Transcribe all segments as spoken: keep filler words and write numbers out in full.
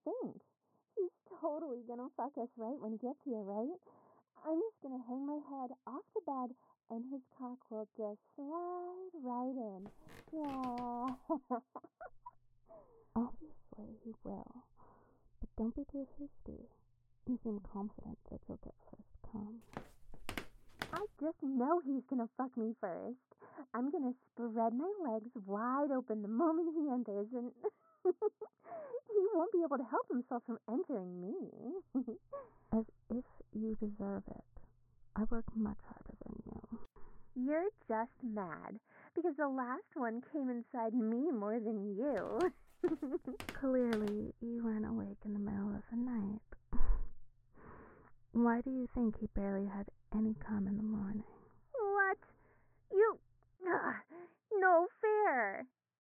think? He's totally gonna fuck us right when he gets here, right? I'm just gonna hang my head off the bed and his cock will just slide right in. Yeah. Obviously he will, but don't be too hasty. You seem confident that you'll get first come. I just know he's gonna fuck me first. I'm gonna spread my legs wide open the moment he enters, and he won't be able to help himself from entering me. As if you deserve it. I work much harder than you. You're just mad, because the last one came inside me more than you. Clearly, you weren't awake in the middle of the night. Why do you think he barely had any cum in the morning? What? You... Ugh, no fair.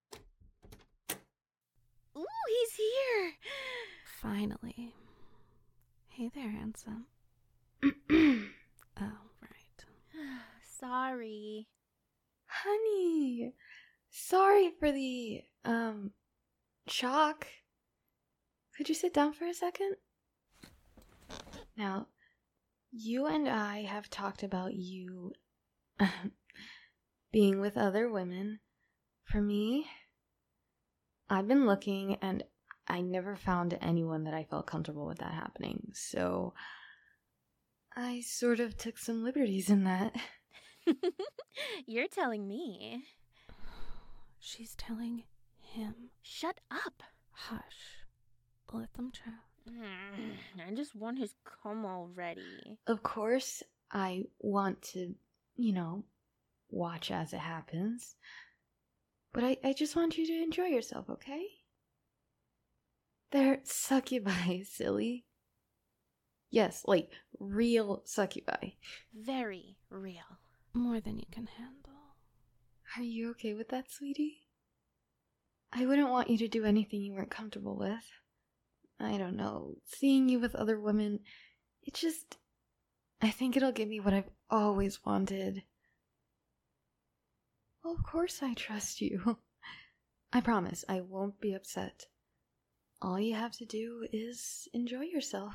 Ooh, he's here. Finally. Hey there, handsome. Oh, right. Sorry. Honey, sorry for the, um, shock. Could you sit down for a second? Now, you and I have talked about you being with other women. For me, I've been looking and I never found anyone that I felt comfortable with that happening. So I sort of took some liberties in that. You're telling me. She's telling him. Shut up. Hush. Let them chat. I just want his cum already. Of course, I want to, you know, watch as it happens. But I, I just want you to enjoy yourself, okay? They're succubi, silly. Yes, like real succubi. Very real. More than you can handle. Are you okay with that, sweetie? I wouldn't want you to do anything you weren't comfortable with. I don't know, seeing you with other women, it just... I think it'll give me what I've always wanted. Well, of course I trust you. I promise I won't be upset. All you have to do is enjoy yourself.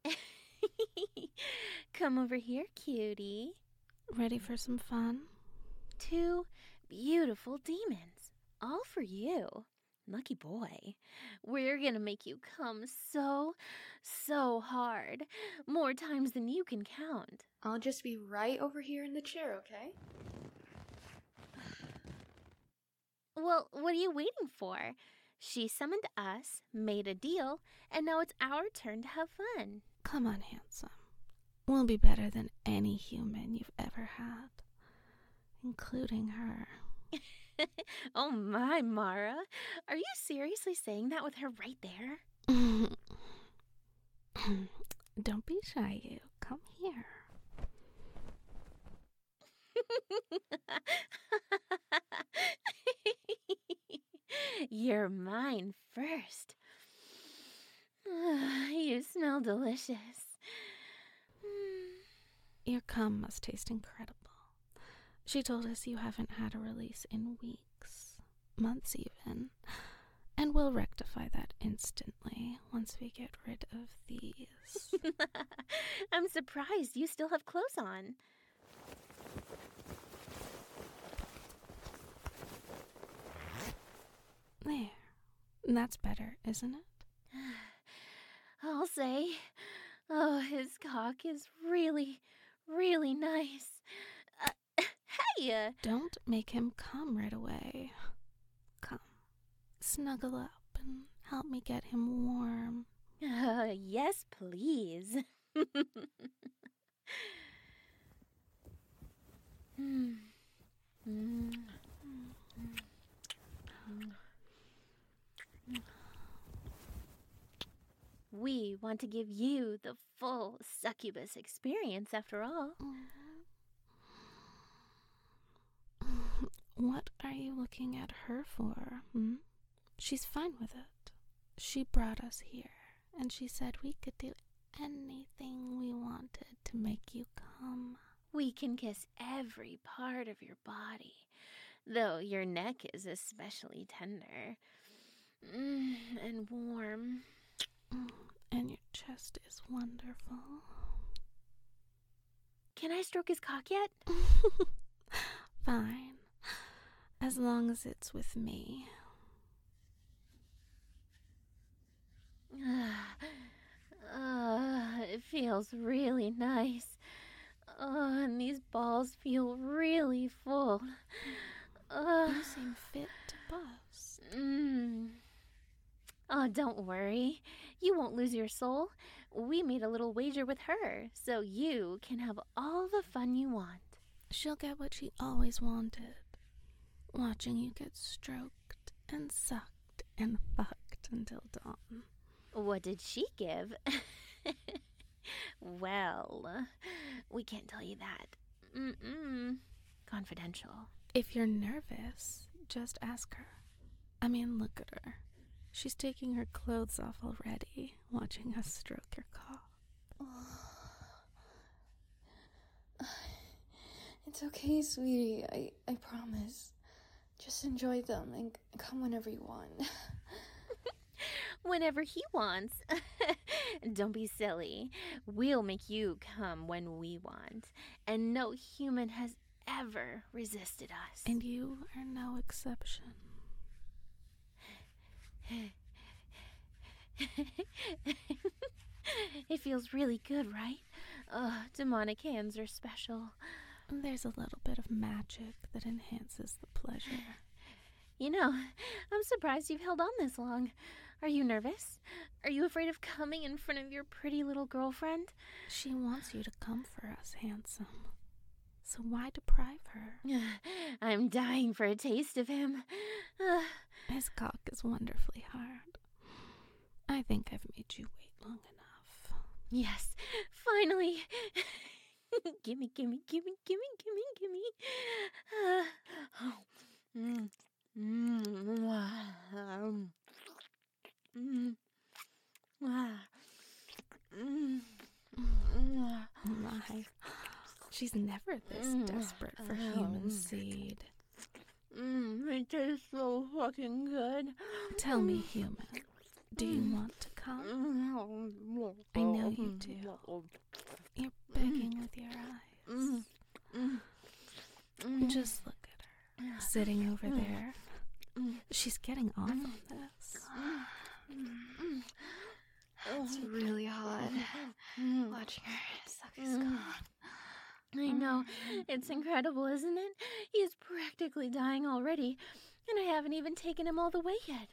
Come over here, cutie. Ready for some fun? Two beautiful demons, all for you. Lucky boy. We're gonna make you come so, so hard. More times than you can count. I'll just be right over here in the chair, okay? Well, what are you waiting for? She summoned us, made a deal, and now it's our turn to have fun. Come on, handsome. We'll be better than any human you've ever had. Including her. Oh my, Mara. Are you seriously saying that with her right there? Don't be shy, you. Come here. You're mine first. You smell delicious. Your cum must taste incredible. She told us you haven't had a release in weeks, months even, and we'll rectify that instantly once we get rid of these. I'm surprised you still have clothes on. There. That's better, isn't it? I'll say. Oh, his cock is really, really nice. Uh, hey! Don't make him come right away. Come. Snuggle up and help me get him warm. Uh, yes, please. mm. Mm. We want to give you the full succubus experience, after all. What are you looking at her for? Hmm? She's fine with it. She brought us here, and she said we could do anything we wanted to make you come. We can kiss every part of your body, though your neck is especially tender mm, and warm. Mm, and your chest is wonderful. Can I stroke his cock yet? Fine. As long as it's with me. Uh, it feels really nice. Uh, and these balls feel really full. Uh, You seem fit to bust. mm. Oh, don't worry. You won't lose your soul. We made a little wager with her, so you can have all the fun you want. She'll get what she always wanted. Watching you get stroked and sucked and fucked until dawn. What did she give? Well, we can't tell you that. Mm-mm. Confidential. If you're nervous, just ask her. I mean, look at her. She's taking her clothes off already, watching us stroke your cock. It's okay, sweetie. I, I promise. Just enjoy them and come whenever you want. Whenever he wants. Don't be silly. We'll make you come when we want. And no human has ever resisted us. And you are no exception. It feels really good, right? Ugh, demonic hands are special. There's a little bit of magic that enhances the pleasure. You know, I'm surprised you've held on this long. Are you nervous? Are you afraid of coming in front of your pretty little girlfriend? She wants you to come for us, handsome. So why deprive her? I'm dying for a taste of him. Uh, His cock is wonderfully hard. I think I've made you wait long enough. yes, finally. Gimme, gimme, gimme, gimme, gimme, gimme. Uh, oh. mm, mm, um, mm, ah, mm, mm, My, she's never this Mm. desperate for Oh. human seed. mm, it tastes so fucking good. Tell me, human, do you want to come? I know you do. You're begging with your eyes. Mm, mm, mm, Just look at her, sitting over Mm. there. mm, She's getting off on this. mm, It's really hot. mm. Watching her suck his Mm. cock. I know. It's incredible, isn't it? He's practically dying already, and I haven't even taken him all the way yet.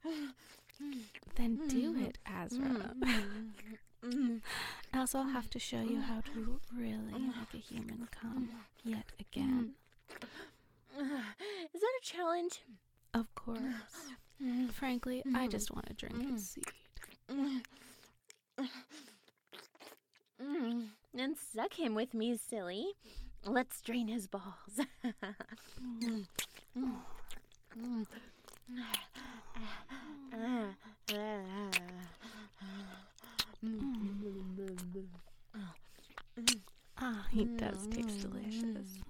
Then do it, Azra. Mm. Else I'll have to show you how to really make a human come yet again. Is that a challenge? Of course. Frankly, I just want to drink his seed. Mm. And suck him with me, silly. Let's drain his balls. Mm. Mm. Mm. Ah, he does taste delicious.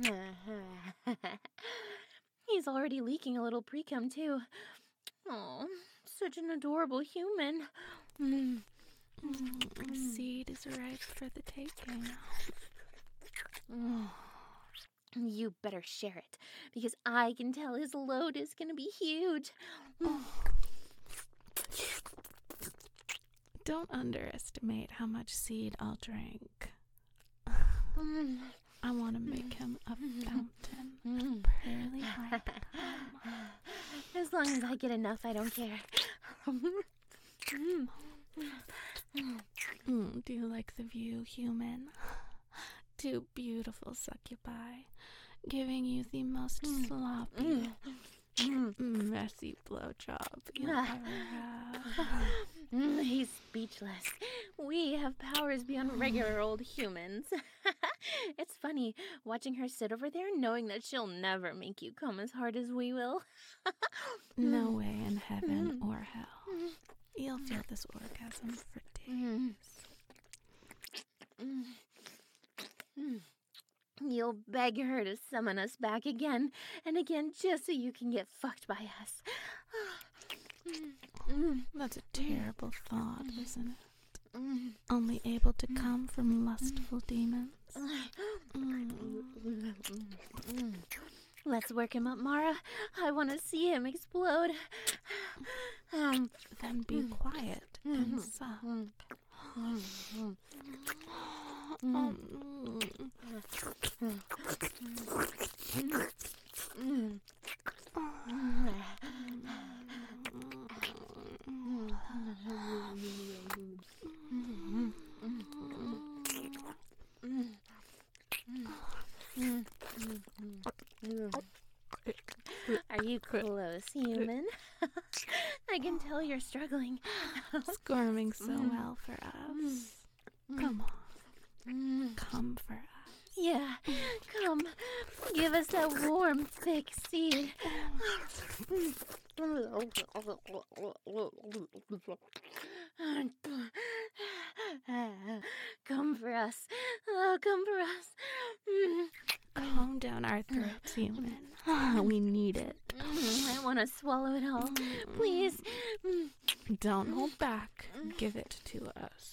He's already leaking a little pre-cum, too. Oh, such an adorable human. Mm. Mm, seed is ripe for the taking. You better share it, because I can tell his load is going to be huge. Don't underestimate how much seed I'll drink. Mm. I want to make him a fountain Mm. of pearly white cum. As long as I get enough, I don't care. Mm. Mm, do you like the view, human? Two beautiful succubi, giving you the most Mm. sloppy, Mm. messy blowjob you'll Ah. ever have. Mm, he's speechless. We have powers beyond regular old humans. It's funny watching her sit over there knowing that she'll never make you come as hard as we will. No way in heaven Mm. or hell. You'll feel this orgasm for days. Mm. Mm. Mm. You'll beg her to summon us back again and again just so you can get fucked by us. That's a terrible thought, isn't it? Only able to come from lustful demons. Let's work him up, Mara. I want to see him explode. Um, then be quiet and suck. Are you close, human? I can tell you're struggling. Squirming so well for us. Come on. Come for us. Yeah, come. Give us that warm, thick seed. Come for us. Oh, come for us. Calm down our throats, human. We need it. I want to swallow it all. Please. Don't hold back. Give it to us.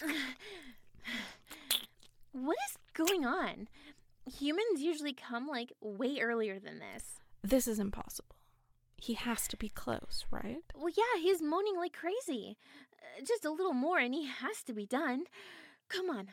What is going on? Humans usually come, like, way earlier than this. This is impossible. He has to be close, right? Well, yeah, he's moaning like crazy. Uh, just a little more and he has to be done. Come on.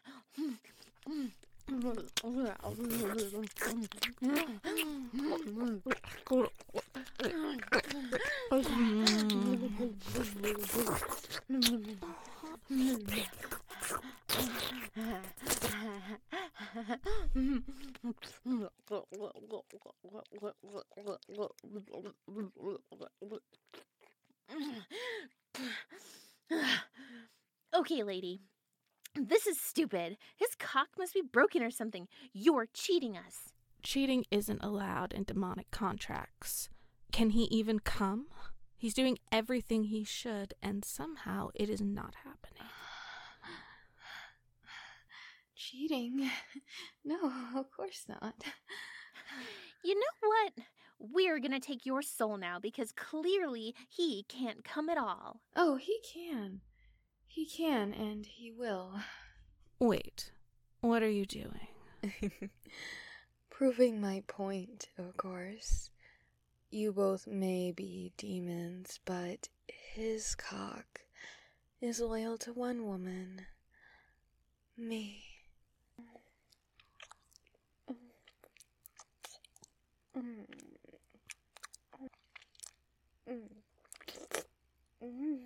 Okay, lady. This is stupid. His cock must be broken or something. You're cheating us. Cheating isn't allowed in demonic contracts. Can he even come? He's doing everything he should, and somehow it is not happening. Cheating? No, of course not. You know what? We're gonna take your soul now because clearly he can't come at all. Oh, he can. He can, and he will. Wait, what are you doing? Proving my point, of course. You both may be demons, but his cock is loyal to one woman. Me. Mm. Mm. Mm.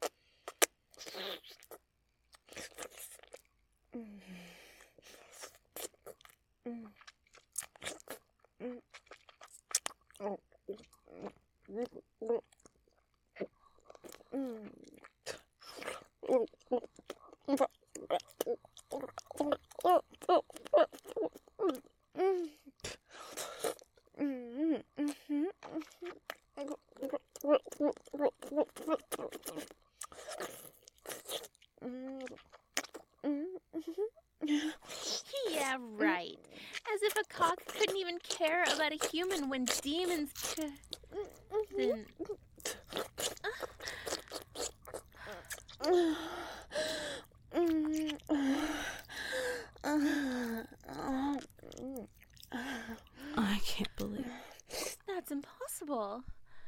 Yeah, right. As if a cock couldn't even care about a human when demons could. Then. I can't believe it. That's impossible.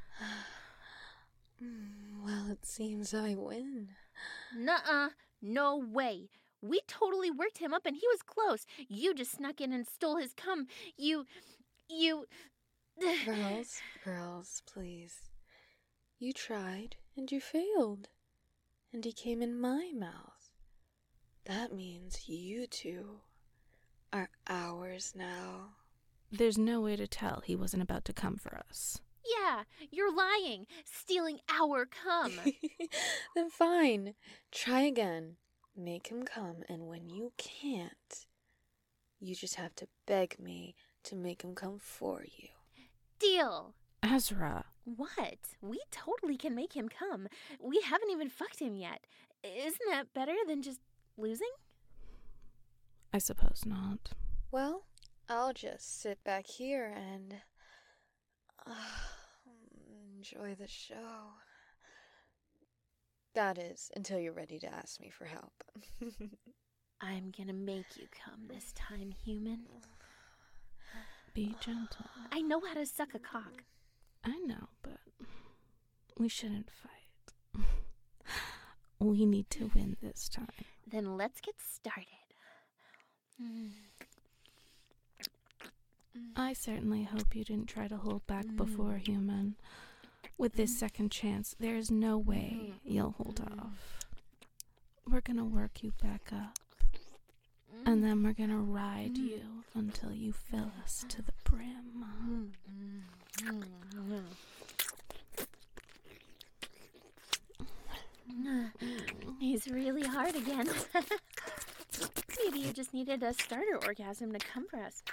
Well, it seems I win. Nuh-uh. No way. We totally worked him up and he was close. You just snuck in and stole his cum. You... You... Girls, girls, please. You tried and you failed. And he came in my mouth. That means you two are ours now. There's no way to tell he wasn't about to come for us. Yeah, you're lying. Stealing our cum. Then fine. Try again. Make him come, and when you can't, you just have to beg me to make him come for you. Deal. Ezra. What? We totally can make him come. We haven't even fucked him yet. Isn't that better than just losing? I suppose not. Well, I'll just sit back here and uh, enjoy the show. That is, until you're ready to ask me for help. I'm gonna make you come this time, human. Be gentle. I know how to suck a cock. I know, but we shouldn't fight. We need to win this time. Then let's get started. I certainly hope you didn't try to hold back before, human. With this second chance, there is no way you'll hold off. We're gonna work you back up. And then we're gonna ride you until you fill us to the brim. He's really hard again. Maybe you just needed a starter orgasm to come for us.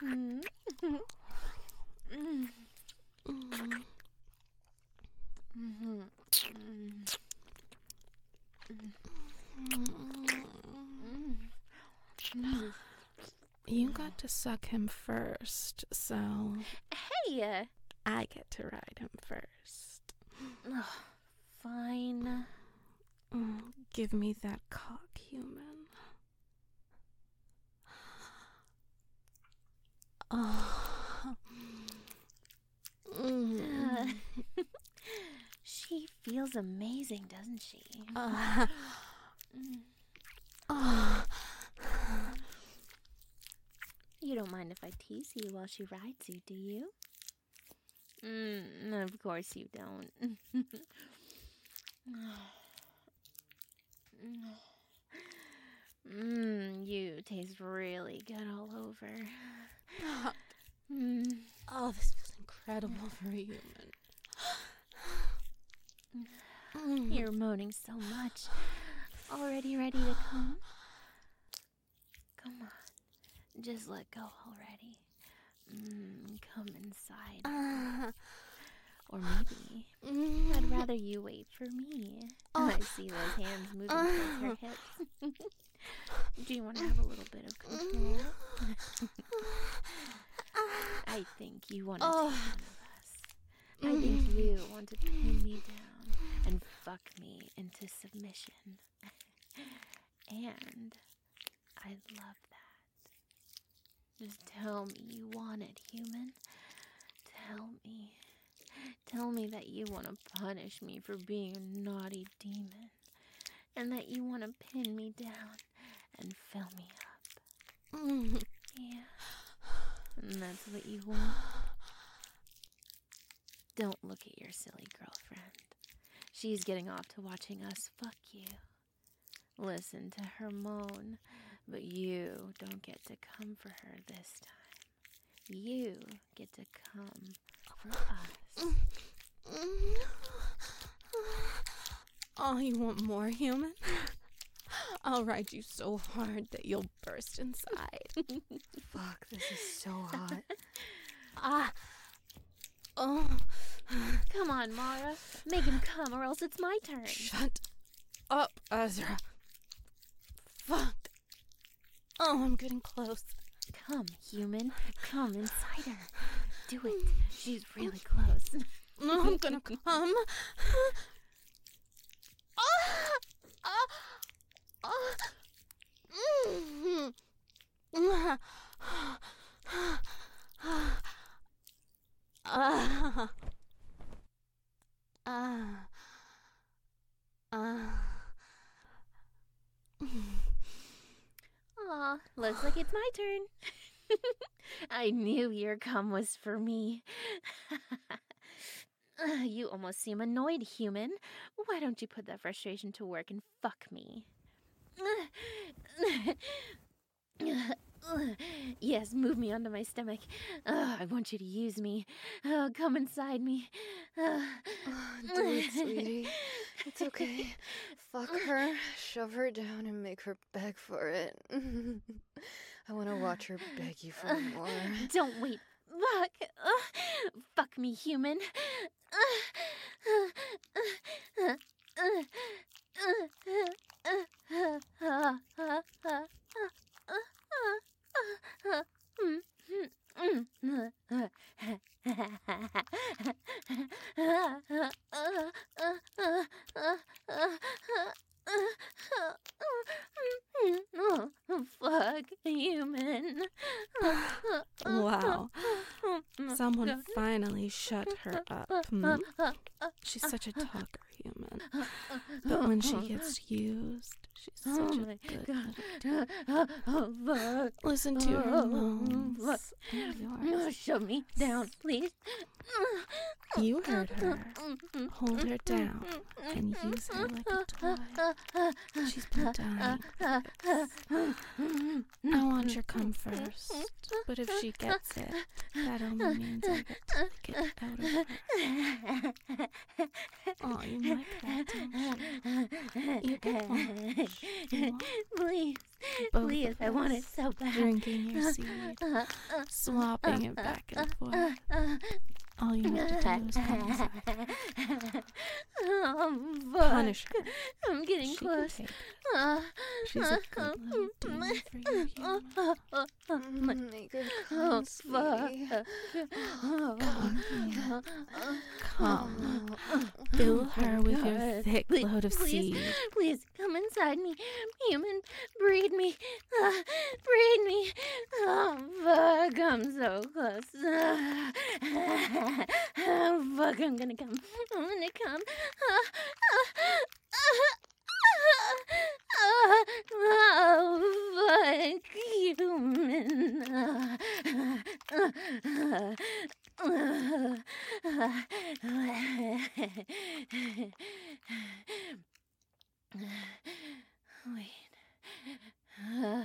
You got to suck him first, so Hey! Uh, I get to ride him first. ugh, fine. Oh, give me that cock, human. Oh. Uh, she feels amazing, doesn't she? Uh, Mm. oh. You don't mind if I tease you while she rides you, do you? Mm, of course you don't. Mmm, you taste really good all over. Mm. Oh, this feels incredible for a human. Mm. You're moaning so much. Already ready to come? Come on. Just let go already. Mm, come inside. Uh, Or maybe mm. I'd rather you wait for me. Oh. I see those hands moving towards her hips. Do you want to have a little bit of control? I think you want to Oh. take one of us. I think you want to pin me down and fuck me into submission. And I love that. Just tell me you want it, human. Tell me. Tell me that you want to punish me for being a naughty demon. And that you want to pin me down and fill me up. Mm. Yeah. And that's what you want. Don't look at your silly girlfriend. She's getting off to watching us fuck you. Listen to her moan, but you don't get to come for her this time. You get to come for us. Oh, you want more, human? I'll ride you so hard that you'll burst inside. Fuck, this is so hot. Ah. Oh. Come on, Mara. Make him come or else it's my turn. Shut up, Ezra. Fuck. Oh, I'm getting close. Come, human. Come inside her. Do it. She's really close. No, I'm gonna come. Ah! Ah! Ah! Mm. Ah! Ah! Ah! Ah! Aw, looks like it's my turn. I knew your cum was for me. Uh, you almost seem annoyed, human. Why don't you put that frustration to work and fuck me? Yes, move me onto my stomach. Uh, I want you to use me. Uh, come inside me. Uh, Do it, sweetie. It's okay. Fuck her, shove her down, and make her beg for it. I want to watch her beg you for more. Don't wait. Fuck. Uh, fuck me, human. can finally shut her up. Hmm? She's such a talker, human. But when she gets used, she's such Oh a my good God. little Oh, oh, fuck. Listen to her Oh, moans. fuck. And Oh, yours. shut me down, please. You heard her. Hold her down and use her like a toy. She's been dying. I want your come first, but if she gets it, that only means I get to lick it out of her. Oh, you like that, don't you? You can watch. You watch. Please, Both please, of I want it us so bad. Drinking your seed, swapping it back and forth. All you have to do is come inside. Oh, fuck. Punish her. I'm getting She can close. take it. Uh, She's a good little demon for you, human. Make her Oh, come, fuck. sweetie. Come here. Come. Fill her with your God. thick Please, load of please, seed. Please come inside me. Human, breed me. Uh, breed me. Oh, fuck. I'm so close. Uh, oh, fuck. I'm gonna come. I'm gonna come. Uh, uh, uh, oh, fuck. Human. Wait. Uh,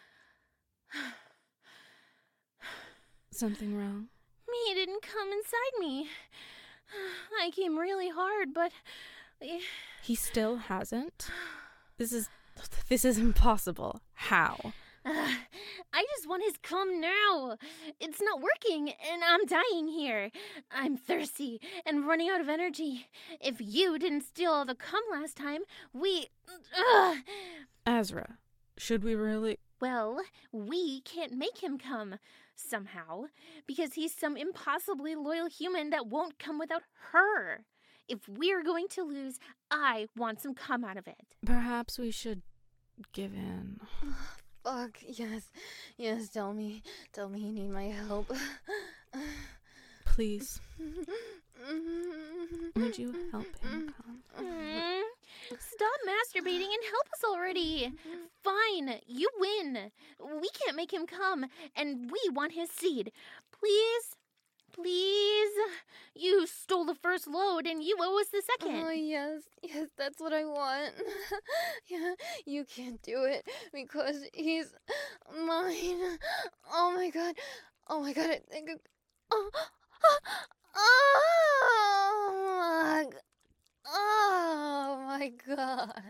Something wrong? he didn't come inside me. I came really hard, but He still hasn't? This is this is impossible. How? Uh, I just want his cum now. It's not working, and I'm dying here. I'm thirsty and running out of energy. If you didn't steal all the cum last time, we... Ugh. Azra, should we really... Well, we can't make him come, somehow, because he's some impossibly loyal human that won't come without her. If we're going to lose, I want some cum out of it. Perhaps we should give in. Fuck, yes. Yes, tell me. Tell me you need my help. Please. Would you help him come? Mm, stop masturbating and help us already. Fine, you win. We can't make him come, and we want his seed. Please, please. You stole the first load, and you owe us the second. Oh, yes. Yes, that's what I want. Yeah, you can't do it because he's mine. Oh, my God. Oh, my God. I think... Oh, oh, oh, oh my God.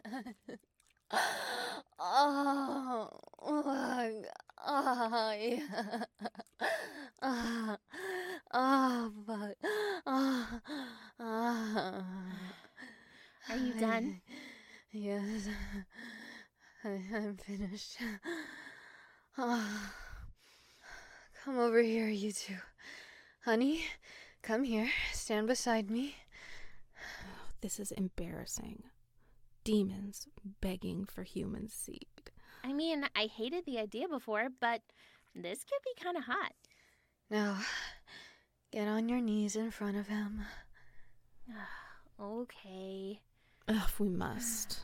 Oh, oh, oh, yeah. Oh, oh, fuck. Oh, oh. Are you done? Yes. I, I'm finished. Oh. Come over here, you two. Honey, come here. Stand beside me. This is embarrassing. Demons begging for human seed. I mean, I hated the idea before, but this could be kind of hot. Now, get on your knees in front of him. Okay. Ugh, we must.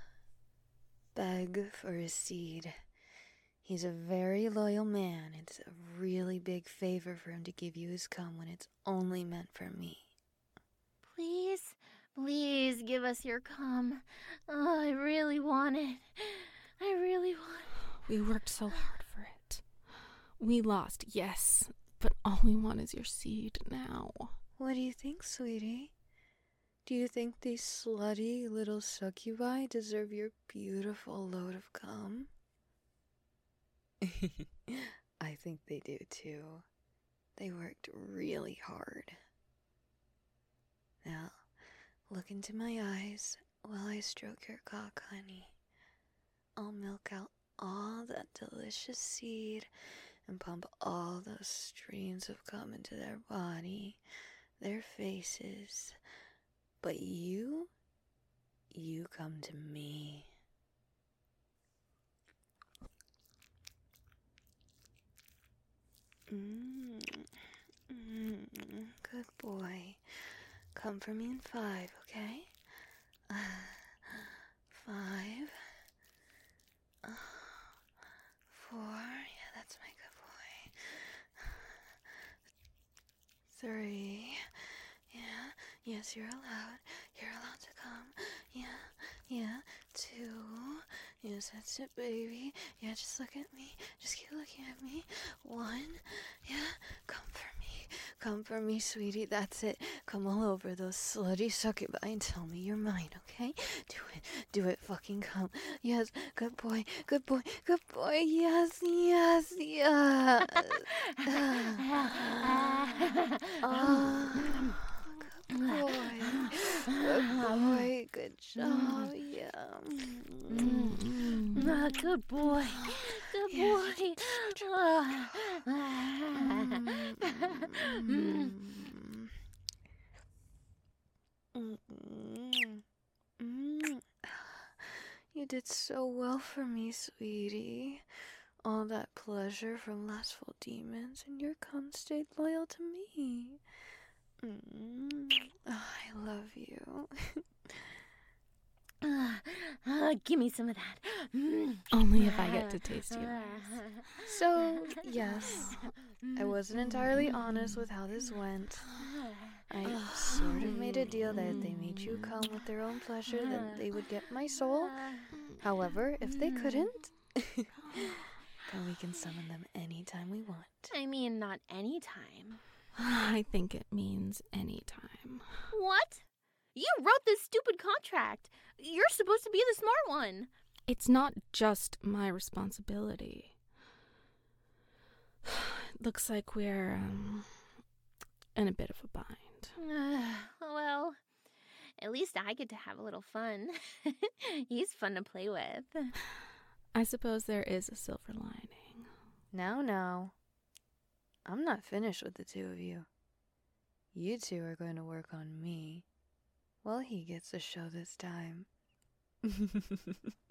Beg for his seed. He's a very loyal man. It's a really big favor for him to give you his cum when it's only meant for me. Please, please give us your cum. Oh, I really want it. I really want it. We worked so hard for it. We lost, yes, but all we want is your seed now. What do you think, sweetie? Do you think these slutty little succubi deserve your beautiful load of cum? I think they do too. They worked really hard. Now, look into my eyes while I stroke your cock, honey. I'll milk out all that delicious seed and pump all those streams of cum into their body, their faces. But you, you come to me. Mm. Mm. Come for me in five, okay? Uh, five. Uh, four. Yeah, that's my good boy. Three. Yeah. Yes, you're allowed. You're allowed to come. Yeah. Yeah. Two. Yes, that's it, baby. Yeah, just look at me. Just keep looking at me. One. Yeah. Come for me. Come for me, sweetie. That's it. Come all over those slutty succubus and tell me you're mine, okay? Do it. Do it. Fucking come. Yes. Good boy. Good boy. Good boy. Yes. Yes. Yes. Ah. Good boy. Good boy. Good job. Yeah. Mm, ah, good boy. Good Yes. boy. Ah, ah. Mm. Mm. Mm. Mm. You did so well for me, sweetie. All that pleasure from lustful demons, and your cum stayed loyal to me. Mm. Oh, I love you. Ah, ah, give me some of that. Mm. Only if I get to taste yours. So, yes, I wasn't entirely honest with how this went. I sort of made a deal that if they made you come with their own pleasure, then they would get my soul. However, if they couldn't, then we can summon them anytime we want. I mean, not any time. I think it means any time. What? You wrote this stupid contract. You're supposed to be the smart one. It's not just my responsibility. Looks like we're um, in a bit of a bind. Well, at least I get to have a little fun. He's fun to play with. I suppose there is a silver lining. Now, now, I'm not finished with the two of you. You two are going to work on me. Well, he gets a show this time.